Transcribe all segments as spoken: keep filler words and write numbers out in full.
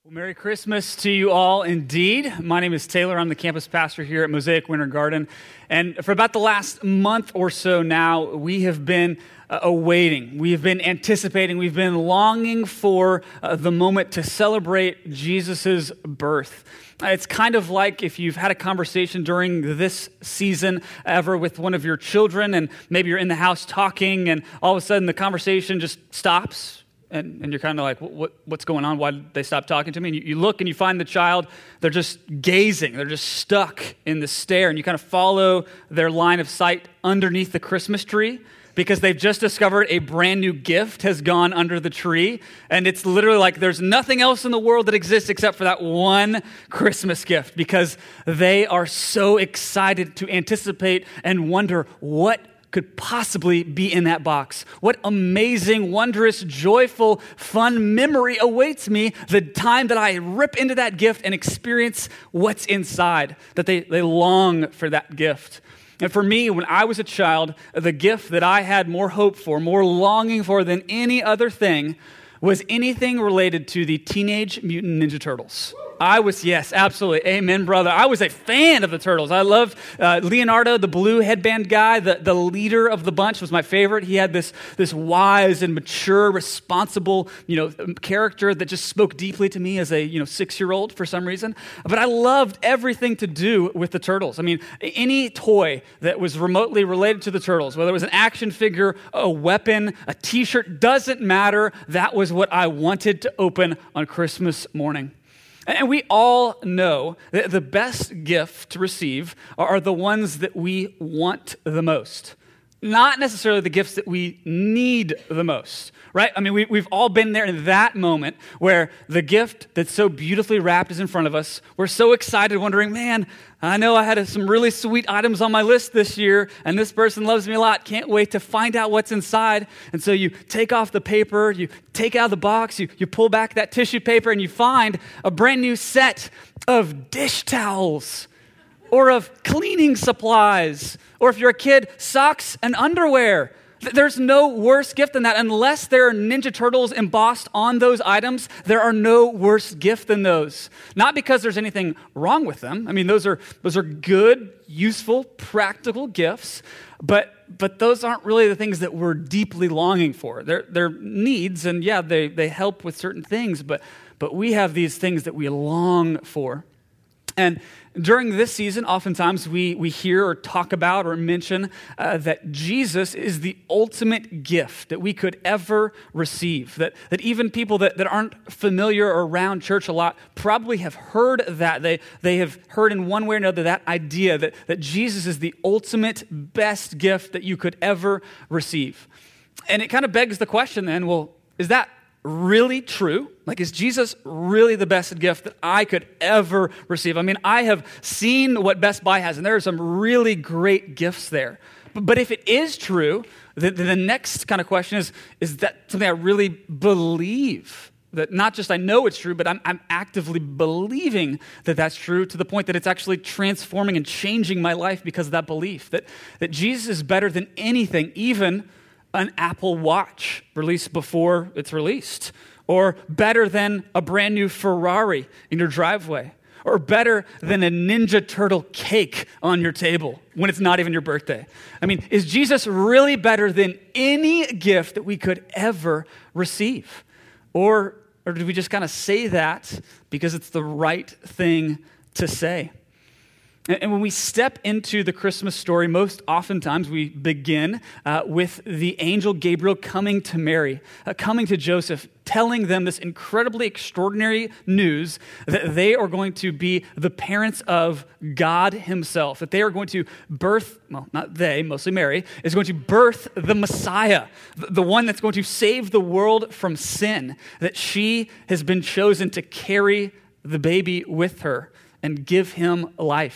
Well, Merry Christmas to you all indeed. My name is Taylor. I'm the campus pastor here at Mosaic Winter Garden. And for about the last month or so now, we have been uh, awaiting, we have been anticipating, we've been longing for uh, the moment to celebrate Jesus' birth. Uh, it's kind of like if you've had a conversation during this season ever with one of your children, and maybe you're in the house talking, and all of a sudden the conversation just stops. And, and you're kind of like, what, what's going on? Why did they stop talking to me? And you, you look and you find the child, they're just gazing. They're just stuck in the stare. And you kind of follow their line of sight underneath the Christmas tree because they've just discovered a brand new gift has gone under the tree. And it's literally like there's nothing else in the world that exists except for that one Christmas gift because they are so excited to anticipate and wonder what could possibly be in that box. What amazing, wondrous, joyful, fun memory awaits me the time that I rip into that gift and experience what's inside, that they, they long for that gift. And for me, when I was a child, the gift that I had more hope for, more longing for than any other thing was anything related to the Teenage Mutant Ninja Turtles. I was, yes, absolutely. Amen, brother. I was a fan of the Turtles. I loved uh, Leonardo, the blue headband guy, the, the leader of the bunch was my favorite. He had this, this wise and mature, responsible, you know, character that just spoke deeply to me as a, you know, six-year-old for some reason. But I loved everything to do with the Turtles. I mean, any toy that was remotely related to the Turtles, whether it was an action figure, a weapon, a t-shirt, doesn't matter. That was what I wanted to open on Christmas morning. And we all know that the best gift to receive are the ones that we want the most, not necessarily the gifts that we need the most, right? I mean, we, we've all been there in that moment where the gift that's so beautifully wrapped is in front of us. We're so excited, wondering, man, I know I had some really sweet items on my list this year, and this person loves me a lot. Can't wait to find out what's inside. And so you take off the paper, you take out the box, you, you pull back that tissue paper, and you find a brand new set of dish towels, or of cleaning supplies, or if you're a kid, socks and underwear. There's no worse gift than that. Unless there are Ninja Turtles embossed on those items, there are no worse gift than those. Not because there's anything wrong with them. I mean, those are those are good, useful, practical gifts, but but those aren't really the things that we're deeply longing for. They're they're needs, and yeah, they they help with certain things, but but we have these things that we long for. And during this season, oftentimes we, we hear or talk about or mention uh, that Jesus is the ultimate gift that we could ever receive. That, that even people that, that aren't familiar or around church a lot probably have heard that. They, they have heard in one way or another that idea that, that Jesus is the ultimate best gift that you could ever receive. And it kind of begs the question then, well, is that really true? Like, is Jesus really the best gift that I could ever receive? I mean, I have seen what Best Buy has, and there are some really great gifts there. But, but if it is true, the, the next kind of question is, is that something I really believe? That not just I know it's true, but I'm, I'm actively believing that that's true to the point that it's actually transforming and changing my life because of that belief. That, that Jesus is better than anything, even an Apple Watch released before it's released, or better than a brand new Ferrari in your driveway, or better than a Ninja Turtle cake on your table when it's not even your birthday. I mean, is Jesus really better than any gift that we could ever receive? Or, or do we just kind of say that because it's the right thing to say? And when we step into the Christmas story, most oftentimes we begin uh, with the angel Gabriel coming to Mary, uh, coming to Joseph, telling them this incredibly extraordinary news that they are going to be the parents of God himself, that they are going to birth, well, not they, mostly Mary, is going to birth the Messiah, the one that's going to save the world from sin, that she has been chosen to carry the baby with her and give him life,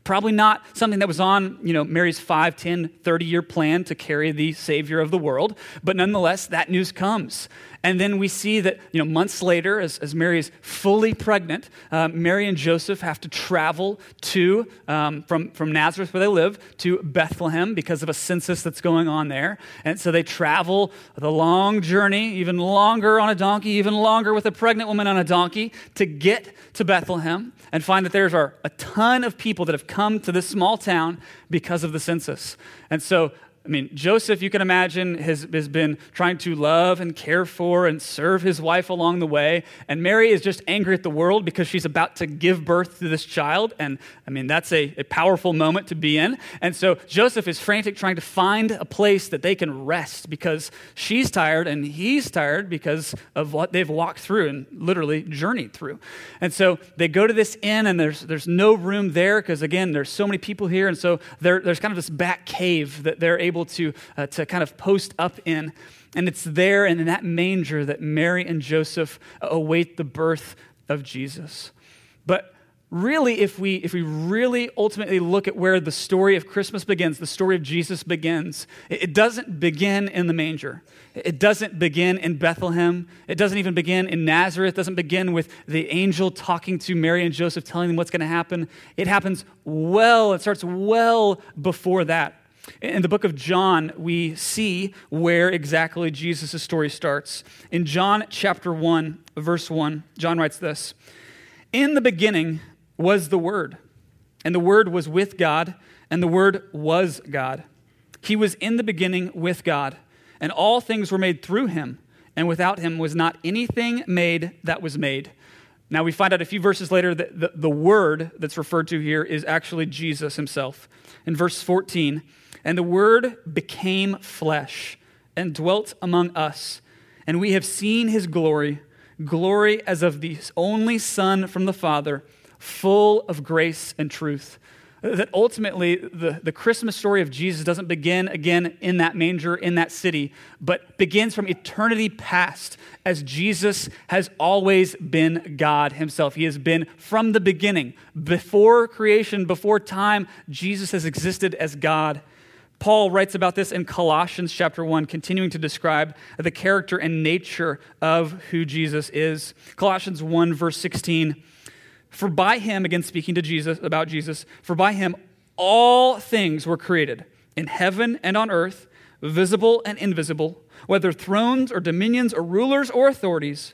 Probably not something that was on, you know, Mary's five, ten, thirty-year plan to carry the Savior of the world. But nonetheless, that news comes. And then we see that, you know, months later, as, as Mary is fully pregnant, uh, Mary and Joseph have to travel to, um, from, from Nazareth where they live, to Bethlehem because of a census that's going on there. And so they travel the long journey, even longer on a donkey, even longer with a pregnant woman on a donkey, to get to Bethlehem and find that there's are a ton of people that have come to this small town because of the census. And so I mean, Joseph, you can imagine, has, has been trying to love and care for and serve his wife along the way. And Mary is just angry at the world because she's about to give birth to this child. And I mean, that's a, a powerful moment to be in. And so Joseph is frantic trying to find a place that they can rest because she's tired and he's tired because of what they've walked through and literally journeyed through. And so they go to this inn and there's there's no room there because, again, there's so many people here. And so there, there's kind of this back cave that they're able to uh, to kind of post up in. And it's there and in that manger that Mary and Joseph await the birth of Jesus. But really, if we if we really ultimately look at where the story of Christmas begins, the story of Jesus begins, it, it doesn't begin in the manger. It doesn't begin in Bethlehem. It doesn't even begin in Nazareth. It doesn't begin with the angel talking to Mary and Joseph, telling them what's going to happen. It happens well, it starts well before that. In the book of John, we see where exactly Jesus' story starts. In John chapter one, verse one, John writes this: "In the beginning was the Word, and the Word was with God, and the Word was God. He was in the beginning with God, and all things were made through him, and without him was not anything made that was made." Now we find out a few verses later that the, the Word that's referred to here is actually Jesus himself. In verse fourteen, "And the Word became flesh and dwelt among us, and we have seen his glory, glory as of the only Son from the Father, full of grace and truth." That ultimately the, the Christmas story of Jesus doesn't begin again in that manger, in that city, but begins from eternity past, as Jesus has always been God himself. He has been from the beginning. Before creation, before time, Jesus has existed as God. Paul writes about this in Colossians chapter one, continuing to describe the character and nature of who Jesus is. Colossians one, verse sixteen, "For by him," again speaking to Jesus, about Jesus, "for by him all things were created, in heaven and on earth, visible and invisible, whether thrones or dominions or rulers or authorities,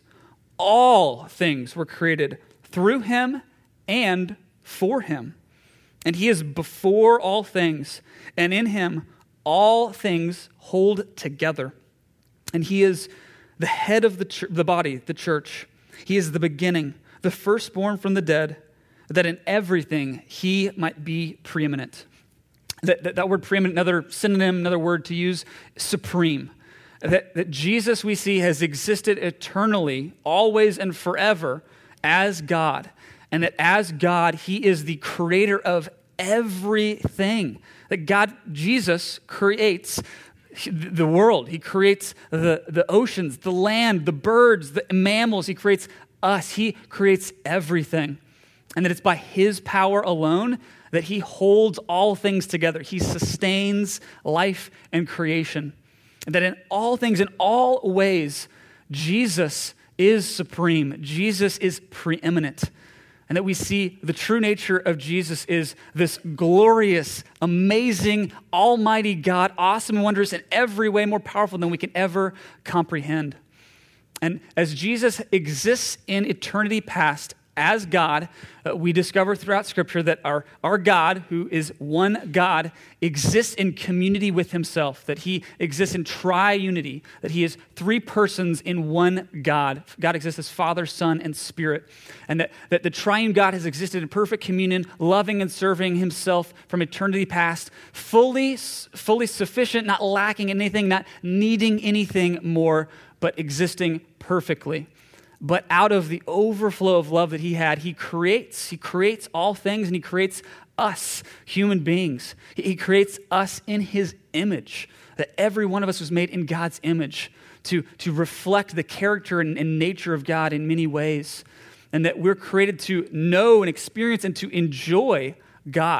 all things were created through him and for him. And he is before all things, and in him all things hold together. And he is the head of the, ch- the body, the church. He is the beginning, the firstborn from the dead, that in everything he might be preeminent." That, that, that word preeminent, another synonym, another word to use, supreme. That, that Jesus, we see, has existed eternally, always and forever, as God. And that as God, he is the creator of everything. That God, Jesus, creates the world. He creates the, the oceans, the land, the birds, the mammals. He creates us. He creates everything. And that it's by his power alone that he holds all things together. He sustains life and creation. And that in all things, in all ways, Jesus is supreme. Jesus is preeminent. And that we see the true nature of Jesus is this glorious, amazing, almighty God, awesome and wondrous in every way, more powerful than we can ever comprehend. And as Jesus exists in eternity past as God, uh, we discover throughout Scripture that our, our God, who is one God, exists in community with himself, that he exists in triunity, that he is three persons in one God. God exists as Father, Son, and Spirit, and that, that the triune God has existed in perfect communion, loving and serving himself from eternity past, fully, fully sufficient, not lacking anything, not needing anything more, but existing perfectly. But out of the overflow of love that he had, he creates. He creates all things, and he creates us, human beings. He creates us in his image, that every one of us was made in God's image to, to reflect the character and, and nature of God in many ways, and that we're created to know and experience and to enjoy God.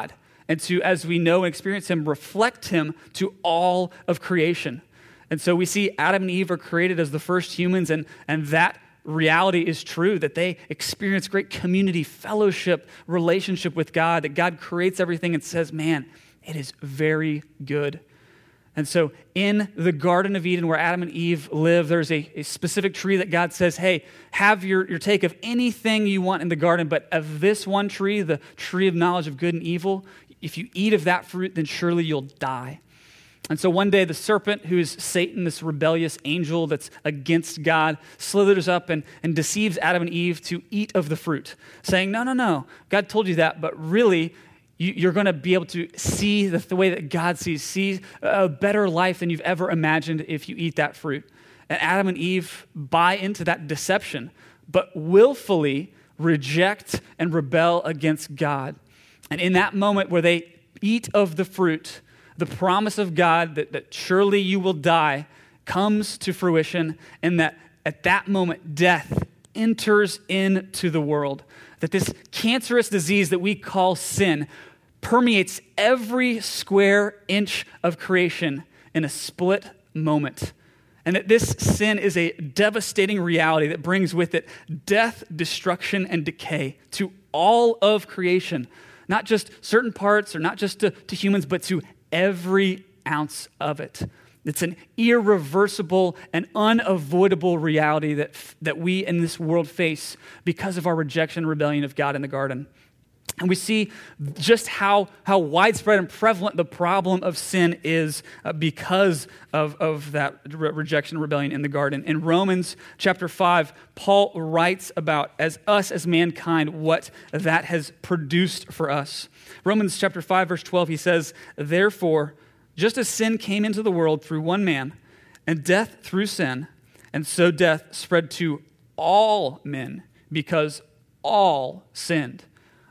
and to, as we know and experience him, reflect him to all of creation. And so we see Adam and Eve are created as the first humans, and, and that reality is true, that they experience great community, fellowship, relationship with God, that God creates everything and says, man, it is very good. And so in the Garden of Eden where Adam and Eve live, there's a, a specific tree that God says, hey, have your, your take of anything you want in the garden, but of this one tree, the tree of knowledge of good and evil, if you eat of that fruit, then surely you'll die. And so one day the serpent, who is Satan, this rebellious angel that's against God, slithers up and, and deceives Adam and Eve to eat of the fruit, saying, no, no, no, God told you that, but really you, you're going to be able to see the, the way that God sees, see a better life than you've ever imagined if you eat that fruit. And Adam and Eve buy into that deception, but willfully reject and rebel against God. And in that moment where they eat of the fruit, the promise of God that, that surely you will die comes to fruition, and that at that moment, death enters into the world. That this cancerous disease that we call sin permeates every square inch of creation in a split moment. And that this sin is a devastating reality that brings with it death, destruction, and decay to all of creation. Not just certain parts or not just to, to humans, but to every ounce of it. It's an irreversible and unavoidable reality that, that we in this world face because of our rejection and rebellion of God in the garden. And we see just how, how widespread and prevalent the problem of sin is uh, because of, of that re- rejection and rebellion in the garden. In Romans chapter five, Paul writes about as us as mankind what that has produced for us. Romans chapter five, verse twelve, he says, therefore, just as sin came into the world through one man, and death through sin, and so death spread to all men because all sinned.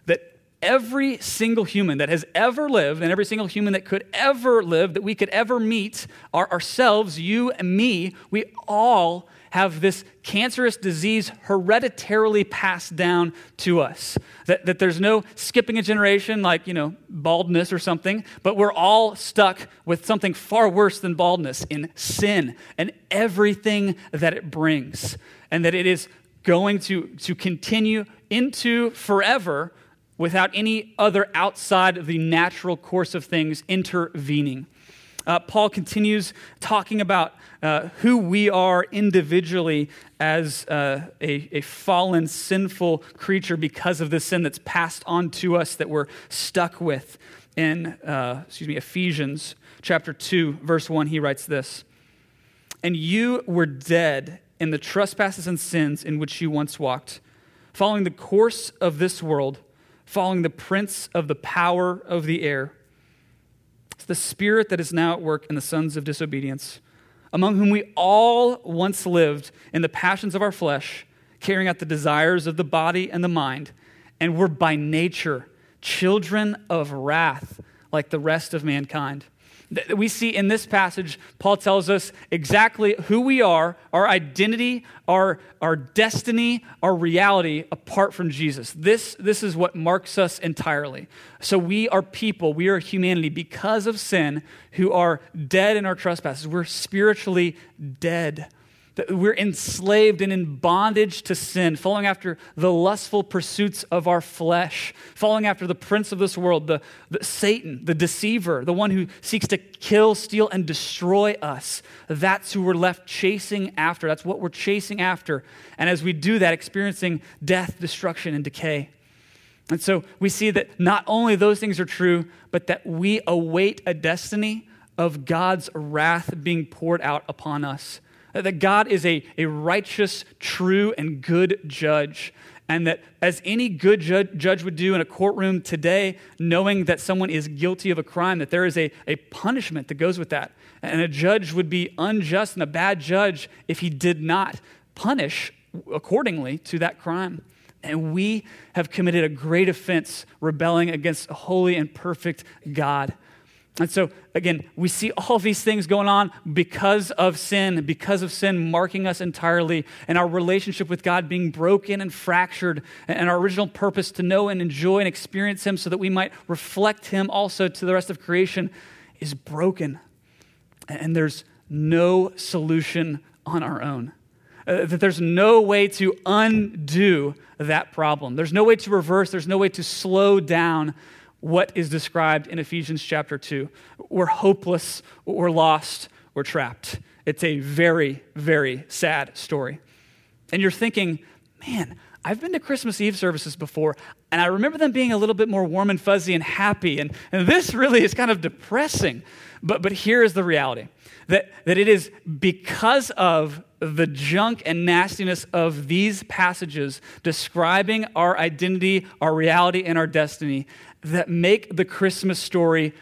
Every single human that has ever lived and every single human that could ever live, that we could ever meet, are ourselves, you and me, we all have this cancerous disease hereditarily passed down to us. That, that there's no skipping a generation like, you know, baldness or something, but we're all stuck with something far worse than baldness in sin and everything that it brings. And that it is going to, to continue into forever without any other outside of the natural course of things intervening. Uh, Paul continues talking about uh, who we are individually as uh, a, a fallen, sinful creature because of the sin that's passed on to us that we're stuck with. In uh, excuse me, Ephesians chapter two, verse one, he writes this, and you were dead in the trespasses and sins in which you once walked, following the course of this world, following the prince of the power of the air. It's the spirit that is now at work in the sons of disobedience, among whom we all once lived in the passions of our flesh, carrying out the desires of the body and the mind, and were by nature children of wrath like the rest of mankind. We see in this passage, Paul tells us exactly who we are, our identity, our, our destiny, our reality apart from Jesus. This, this is what marks us entirely. So we are people, we are humanity because of sin who are dead in our trespasses. We're spiritually dead. We're enslaved and in bondage to sin, following after the lustful pursuits of our flesh, following after the prince of this world, the, the Satan, the deceiver, the one who seeks to kill, steal, and destroy us. That's who we're left chasing after. That's what we're chasing after. And as we do that, experiencing death, destruction, and decay. And so we see that not only those things are true, but that we await a destiny of God's wrath being poured out upon us. That God is a, a righteous, true, and good judge. And that as any good judge, judge would do in a courtroom today, knowing that someone is guilty of a crime, that there is a, a punishment that goes with that. And a judge would be unjust and a bad judge if he did not punish accordingly to that crime. And we have committed a great offense rebelling against a holy and perfect God. And so, again, we see all these things going on because of sin, because of sin marking us entirely, and our relationship with God being broken and fractured, and our original purpose to know and enjoy and experience him so that we might reflect him also to the rest of creation is broken. And there's no solution on our own. Uh, that there's no way to undo that problem. There's no way to reverse. There's no way to slow down what is described in Ephesians chapter two. We're hopeless, we're lost, we're trapped. It's a very, very sad story. And you're thinking, man, I've been to Christmas Eve services before, and I remember them being a little bit more warm and fuzzy and happy, and, and this really is kind of depressing. But, but here is the reality, that, that it is because of the junk and nastiness of these passages describing our identity, our reality, and our destiny that make the Christmas story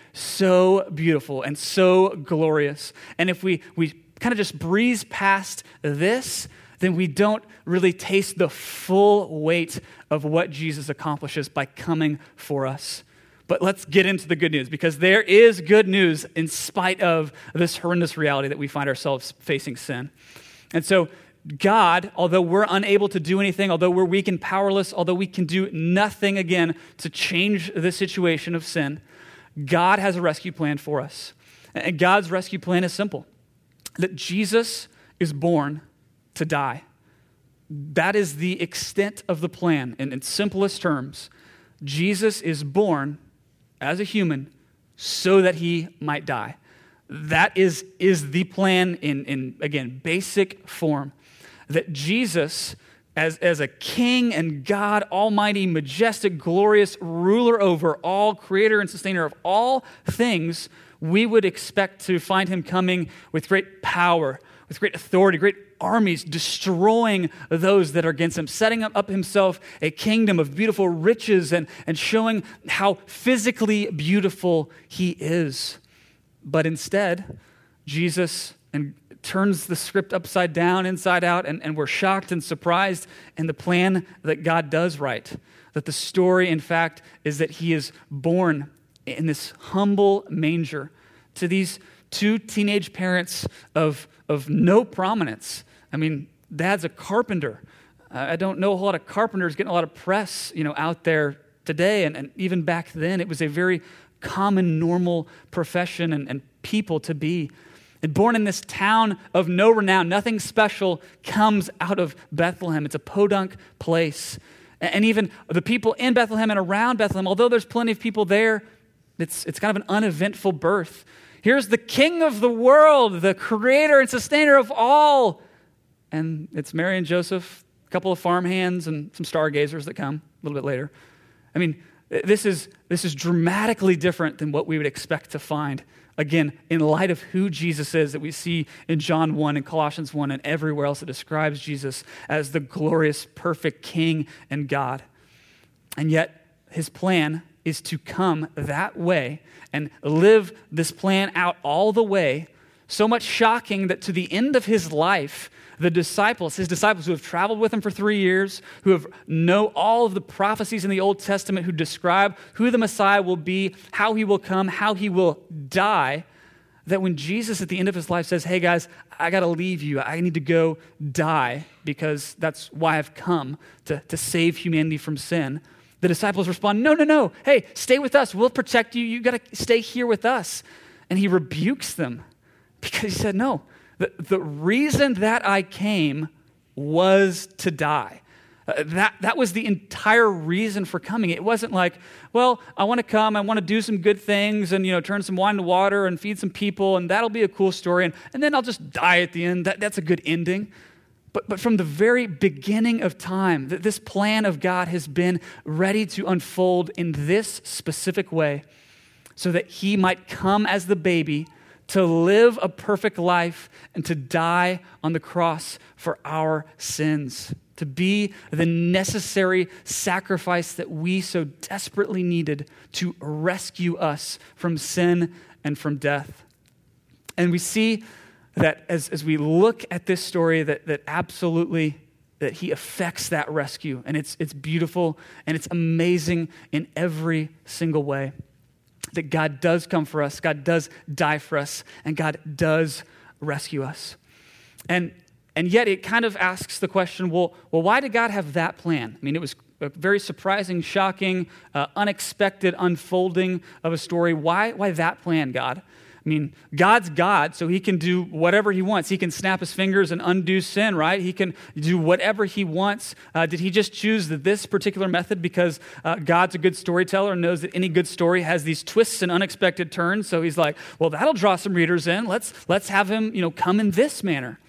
so beautiful and so glorious. And if we, we kind of just breeze past this, then we don't really taste the full weight of what Jesus accomplishes by coming for us. But let's get into the good news, because there is good news in spite of this horrendous reality that we find ourselves facing sin. And so God, although we're unable to do anything, although we're weak and powerless, although we can do nothing again to change the situation of sin, God has a rescue plan for us. And God's rescue plan is simple, that Jesus is born to die. That is the extent of the plan. And in simplest terms, Jesus is born as a human so that he might die. That is, is the plan in, in, again, basic form. That Jesus, as, as a king and God, almighty, majestic, glorious, ruler over all, creator and sustainer of all things, we would expect to find him coming with great power, with great authority, great armies, destroying those that are against him, setting up himself a kingdom of beautiful riches and, and showing how physically beautiful he is. But instead, Jesus and turns the script upside down, inside out, and, and we're shocked and surprised in the plan that God does write. That the story, in fact, is that he is born in this humble manger to these two teenage parents of, of no prominence. I mean, dad's a carpenter. Uh, I don't know a whole lot of carpenters getting a lot of press, you know, out there today, and, and even back then, it was a very common, normal profession and, and people to be. And born in this town of no renown, nothing special comes out of Bethlehem. It's a podunk place. And even the people in Bethlehem and around Bethlehem, although there's plenty of people there, it's, it's kind of an uneventful birth. Here's the king of the world, the creator and sustainer of all. And it's Mary and Joseph, a couple of farmhands, and some stargazers that come a little bit later. I mean, this is, this is dramatically different than what we would expect to find, again, in light of who Jesus is, that we see in John one and Colossians one and everywhere else that describes Jesus as the glorious, perfect King and God. And yet, his plan is to come that way and live this plan out all the way, so much shocking that to the end of his life, the disciples, his disciples who have traveled with him for three years, who have know all of the prophecies in the Old Testament, who describe who the Messiah will be, how he will come, how he will die, that when Jesus at the end of his life says, hey guys, I got to leave you. I need to go die because that's why I've come, to, to save humanity from sin. The disciples respond, no, no, no. Hey, stay with us. We'll protect you. You got to stay here with us. And he rebukes them because he said, no. The, the reason that I came was to die. Uh, that, that was the entire reason for coming. It wasn't like, well, I want to come, I want to do some good things and, you know, turn some wine to water and feed some people, and that'll be a cool story, and, and then I'll just die at the end. That, that's a good ending. But, but from the very beginning of time, that this plan of God has been ready to unfold in this specific way so that he might come as the baby to live a perfect life and to die on the cross for our sins, to be the necessary sacrifice that we so desperately needed to rescue us from sin and from death. And we see that as, as we look at this story, that, that absolutely that he affects that rescue. And it's, it's beautiful and it's amazing in every single way. that God does come for us, God does die for us, and God does rescue us. And and yet it kind of asks the question, well, well, why did God have that plan? I mean, it was a very surprising, shocking, uh, unexpected unfolding of a story. Why, why that plan, God? I mean, God's God, so he can do whatever he wants. He can snap his fingers and undo sin, right? He can do whatever he wants. Uh, did he just choose this particular method because uh, God's a good storyteller and knows that any good story has these twists and unexpected turns? So he's like, well, that'll draw some readers in. Let's let's have him, you know, come in this manner.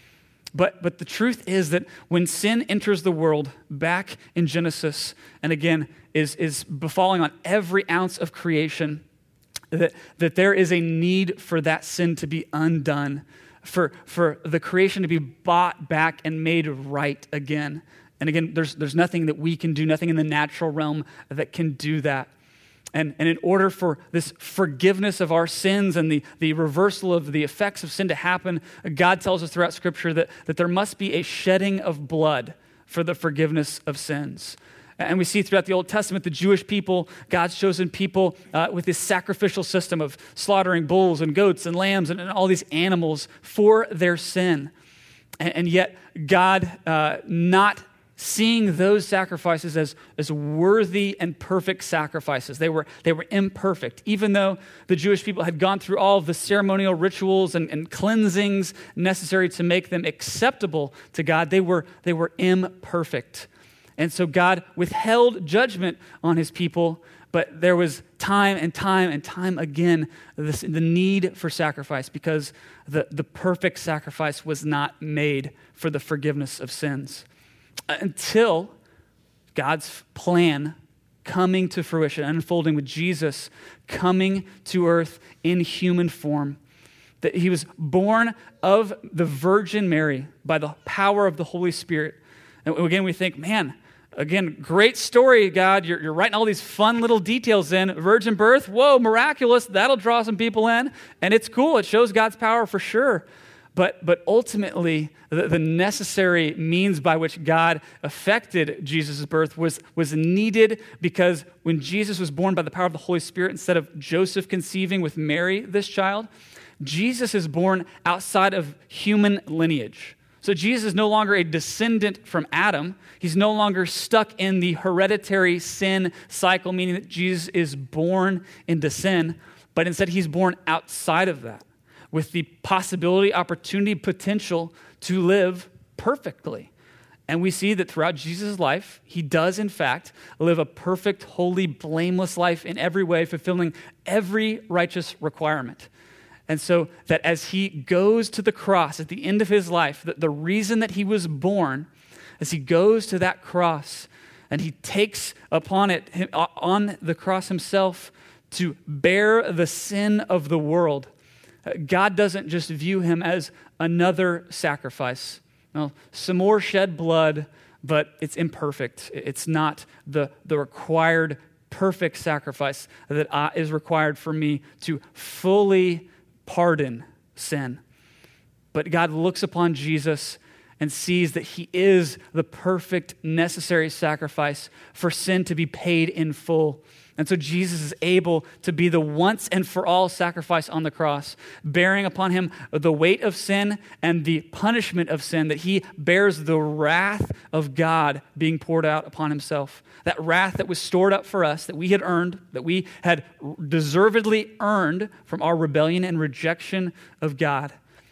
But but the truth is that when sin enters the world back in Genesis, and again, is, is befalling on every ounce of creation, that, that there is a need for that sin to be undone, for, for the creation to be bought back and made right again. And again, there's, there's nothing that we can do, nothing in the natural realm that can do that. And, and in order for this forgiveness of our sins and the, the reversal of the effects of sin to happen, God tells us throughout Scripture that, that there must be a shedding of blood for the forgiveness of sins. And we see throughout the Old Testament, the Jewish people, God's chosen people, uh, with this sacrificial system of slaughtering bulls and goats and lambs and, and all these animals for their sin. And, and yet God uh, not seeing those sacrifices as, as worthy and perfect sacrifices. They were, they were imperfect. Even though the Jewish people had gone through all of the ceremonial rituals and, and cleansings necessary to make them acceptable to God, they were, they were imperfect. And so God withheld judgment on his people, but there was time and time and time again this, the need for sacrifice because the, the perfect sacrifice was not made for the forgiveness of sins. Until God's plan coming to fruition, unfolding with Jesus coming to earth in human form, that he was born of the Virgin Mary by the power of the Holy Spirit. And again, we think, man, again, great story, God. You're, you're writing all these fun little details in. Virgin birth, whoa, miraculous. That'll draw some people in. And it's cool. It shows God's power for sure. But but ultimately, the, the necessary means by which God effected Jesus' birth was, was needed because when Jesus was born by the power of the Holy Spirit, instead of Joseph conceiving with Mary, this child, Jesus is born outside of human lineage. So Jesus is no longer a descendant from Adam. He's no longer stuck in the hereditary sin cycle, meaning that Jesus is born into sin, but instead he's born outside of that, with the possibility, opportunity, potential to live perfectly. And we see that throughout Jesus' life, he does, in fact, live a perfect, holy, blameless life in every way, fulfilling every righteous requirement. And so that as he goes to the cross at the end of his life, the, the reason that he was born, as he goes to that cross and he takes upon it, on the cross himself, to bear the sin of the world, God doesn't just view him as another sacrifice. No, some more shed blood, but it's imperfect. It's not the, the required perfect sacrifice that uh, is required for me to fully pardon sin. But God looks upon Jesus and sees that he is the perfect, necessary sacrifice for sin to be paid in full. And so Jesus is able to be the once and for all sacrifice on the cross, bearing upon him the weight of sin and the punishment of sin, that he bears the wrath of God being poured out upon himself. That wrath that was stored up for us, that we had earned, that we had deservedly earned from our rebellion and rejection of God.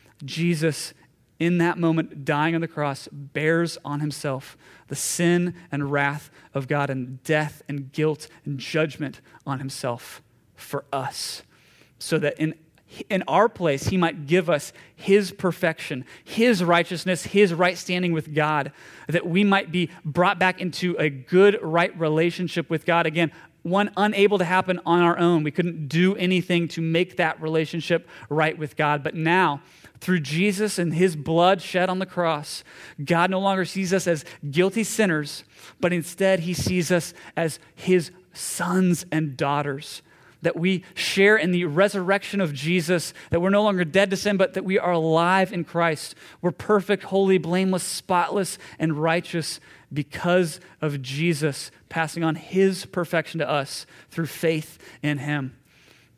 Jesus, in that moment, dying on the cross, bears on himself the sin and wrath of God and death and guilt and judgment on himself for us, so that in, in our place, he might give us his perfection, his righteousness, his right standing with God, that we might be brought back into a good, right relationship with God. Again, one unable to happen on our own. We couldn't do anything to make that relationship right with God. But now, through Jesus and his blood shed on the cross, God no longer sees us as guilty sinners, but instead he sees us as his sons and daughters. That we share in the resurrection of Jesus, that we're no longer dead to sin, but that we are alive in Christ. We're perfect, holy, blameless, spotless, and righteous because of Jesus passing on his perfection to us through faith in him.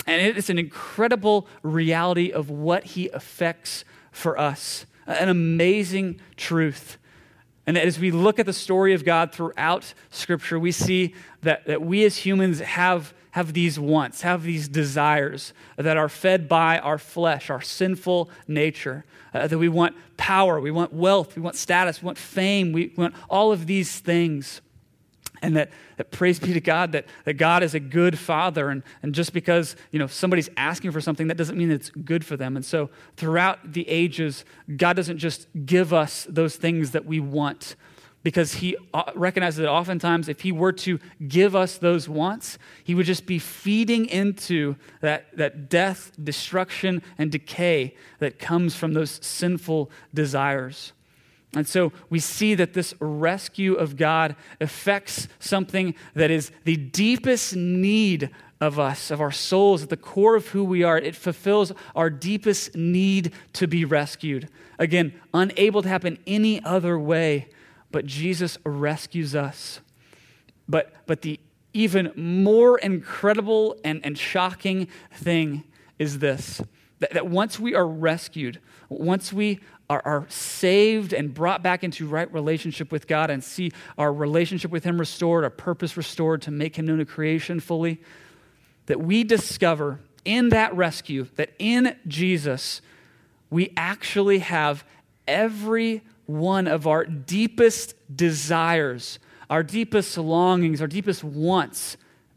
And it's an incredible reality of what he affects for us, an amazing truth. And as we look at the story of God throughout Scripture, we see that, that we as humans have, have these wants, have these desires that are fed by our flesh, our sinful nature, uh, that we want power, we want wealth, we want status, we want fame, we want all of these things. And that, that praise be to God, that, that God is a good father. And, and just because, you know, somebody's asking for something, that doesn't mean it's good for them. And so throughout the ages, God doesn't just give us those things that we want, because he recognizes that oftentimes if he were to give us those wants, he would just be feeding into that, that death, destruction, and decay that comes from those sinful desires. And so we see that this rescue of God affects something that is the deepest need of us, of our souls, at the core of who we are. It fulfills our deepest need to be rescued. Again, unable to happen any other way, but Jesus rescues us. But, but the even more incredible and, and shocking thing is this, that, that once we are rescued, once we Are, are saved and brought back into right relationship with God and see our relationship with him restored, our purpose restored to make him known to creation fully, that we discover in that rescue, that in Jesus, we actually have every one of our deepest desires, our deepest longings, our deepest wants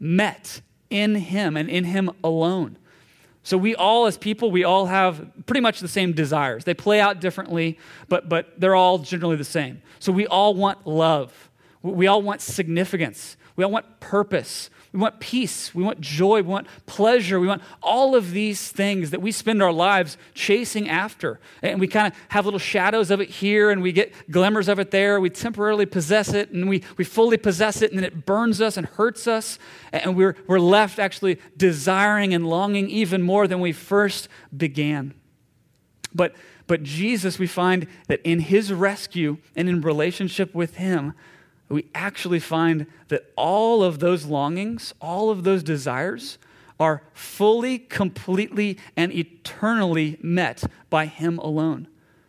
met in him and in him alone. So we all, as people, we all have pretty much the same desires. They play out differently, but, but they're all generally the same. So we all want love. We all want significance. We all want purpose. We want peace. We want joy. We want pleasure. We want all of these things that we spend our lives chasing after. And we kind of have little shadows of it here, and we get glimmers of it there. We temporarily possess it, and we, we fully possess it, and then it burns us and hurts us. And we're, we're left actually desiring and longing even more than we first began. But, but Jesus, we find that in his rescue and in relationship with him, we actually find that all of those longings, all of those desires are fully, completely, and eternally met by him alone.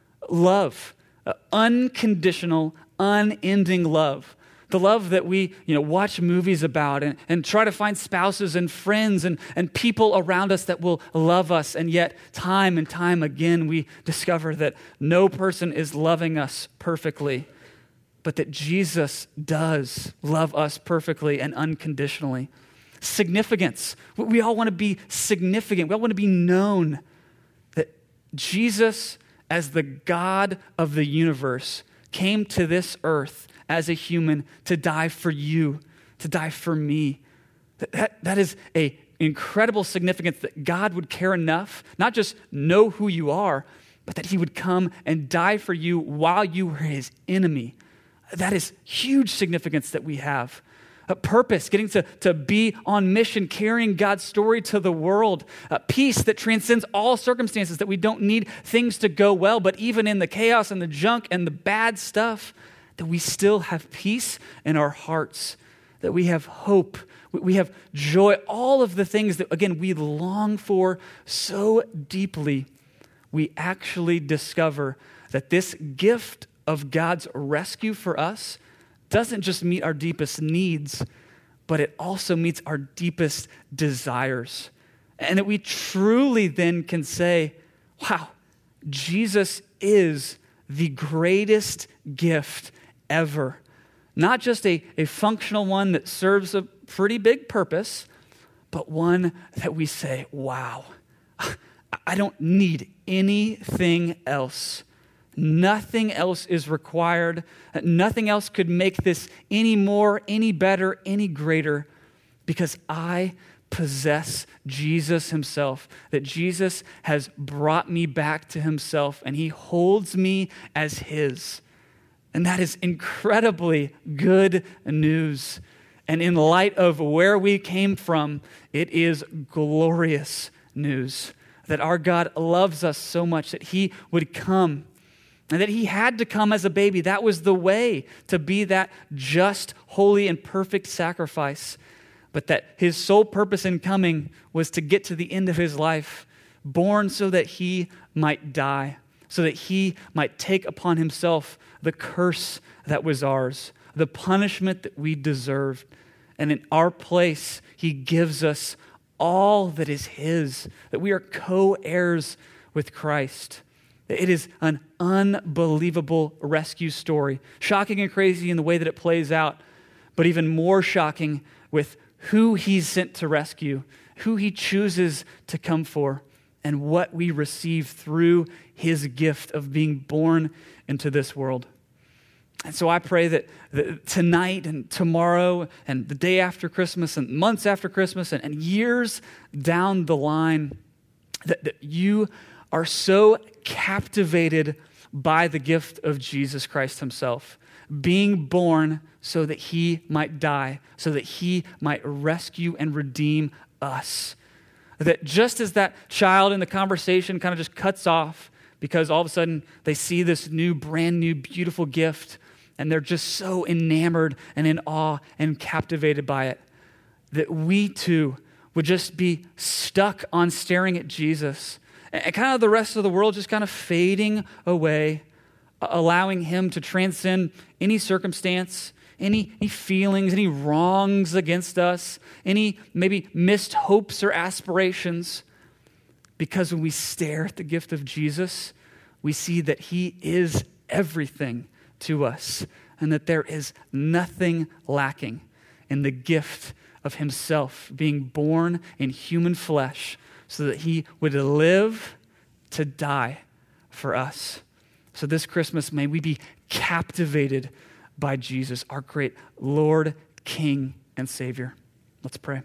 Love, uh, unconditional, unending love. The love that we, you know, watch movies about and, and try to find spouses and friends and, and people around us that will love us. And yet time and time again, we discover that no person is loving us perfectly, but that Jesus does love us perfectly and unconditionally. Significance. We all want to be significant. We all want to be known that Jesus, as the God of the universe, came to this earth as a human to die for you, to die for me. That, that, that is an incredible significance, that God would care enough, not just know who you are, but that he would come and die for you while you were his enemy. That is huge significance that we have. A purpose, getting to, to be on mission, carrying God's story to the world. A peace that transcends all circumstances, that we don't need things to go well, but even in the chaos and the junk and the bad stuff, that we still have peace in our hearts, that we have hope, we have joy, all of the things that, again, we long for so deeply. We actually discover that this gift of God's rescue for us doesn't just meet our deepest needs, but it also meets our deepest desires. And that we truly then can say, wow, Jesus is the greatest gift ever. Not just a, a functional one that serves a pretty big purpose, but one that we say, wow, I don't need anything else. Nothing else is required. Nothing else could make this any more, any better, any greater, because I possess Jesus himself, that Jesus has brought me back to himself, and he holds me as his. And that is incredibly good news. And in light of where we came from, it is glorious news that our God loves us so much that he would come, and that he had to come as a baby. That was the way to be that just, holy, and perfect sacrifice. but that his sole purpose in coming was to get to the end of his life, born so that he might die, so that he might take upon himself the curse that was ours, the punishment that we deserved. And in our place, he gives us all that is his, that we are co-heirs with Christ. It is an unbelievable rescue story, shocking and crazy in the way that it plays out, but even more shocking with who he's sent to rescue, who he chooses to come for, and what we receive through his gift of being born into this world. And so I pray that, that tonight and tomorrow and the day after Christmas and months after Christmas and, and years down the line, that, that you are so captivated by the gift of Jesus Christ himself, being born so that he might die, so that he might rescue and redeem us. That just as that child in the conversation kind of just cuts off because all of a sudden they see this new, brand new, beautiful gift, and they're just so enamored and in awe and captivated by it, that we too would just be stuck on staring at Jesus and kind of the rest of the world just kind of fading away, allowing him to transcend any circumstance, any, any feelings, any wrongs against us, any maybe missed hopes or aspirations. Because when we stare at the gift of Jesus, we see that he is everything to us, and that there is nothing lacking in the gift of himself being born in human flesh so that he would live to die for us. So this Christmas, may we be captivated by Jesus, our great Lord, King, and Savior. Let's pray.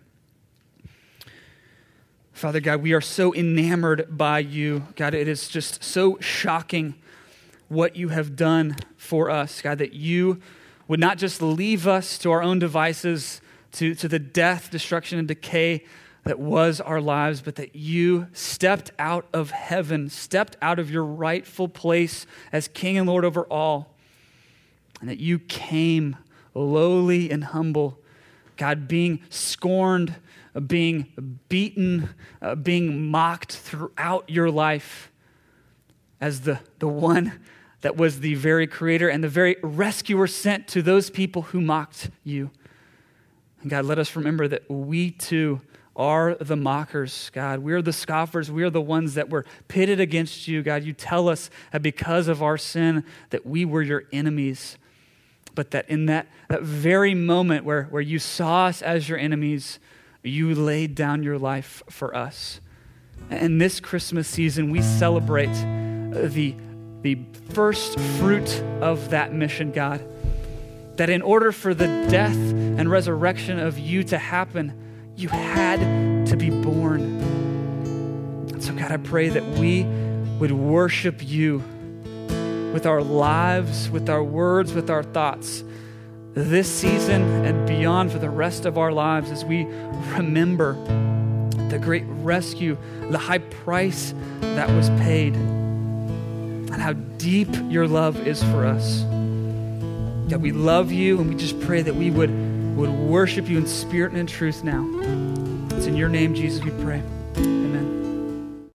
Father God, we are so enamored by you. God, it is just so shocking what you have done for us, God, that you would not just leave us to our own devices, to, to the death, destruction, and decay that was our lives, but that you stepped out of heaven, stepped out of your rightful place as King and Lord over all, and that you came lowly and humble, God, being scorned, being beaten, uh, being mocked throughout your life as the, the one that was the very creator and the very rescuer sent to those people who mocked you. And God, let us remember that we too are the mockers, God. We are the scoffers. We are the ones that were pitted against you, God. You tell us that because of our sin that we were your enemies, but that in that, that very moment where, where you saw us as your enemies, you laid down your life for us. And this Christmas season, we celebrate the, the first fruit of that mission, God. That in order for the death and resurrection of you to happen, you had to be born. And so, God, I pray that we would worship you with our lives, with our words, with our thoughts, this season and beyond for the rest of our lives as we remember the great rescue, the high price that was paid, and how deep your love is for us. God, we love you, and we just pray that we would, would worship you in spirit and in truth now. It's in your name, Jesus, we pray. Amen.